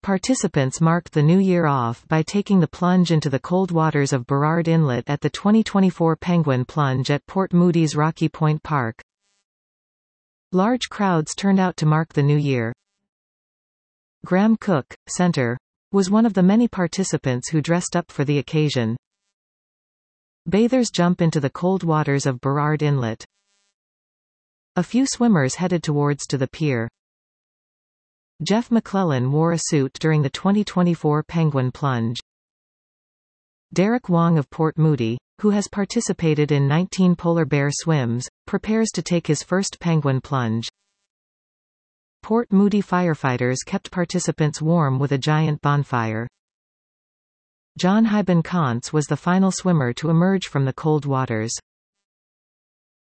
Participants marked the new year off by taking the plunge into the cold waters of Burrard Inlet at the 2024 Penguin Plunge at Port Moody's Rocky Point Park. Large crowds turned out to mark the new year. Graham Cook, Center, was one of the many participants who dressed up for the occasion. Bathers jump into the cold waters of Burrard Inlet. A few swimmers headed towards the pier. Jeff McClellan wore a suit during the 2024 Penguin Plunge. Derek Wong of Port Moody, who has participated in 19 polar bear swims, prepares to take his first penguin plunge. Port Moody firefighters kept participants warm with a giant bonfire. John Hyben Kantz was the final swimmer to emerge from the cold waters.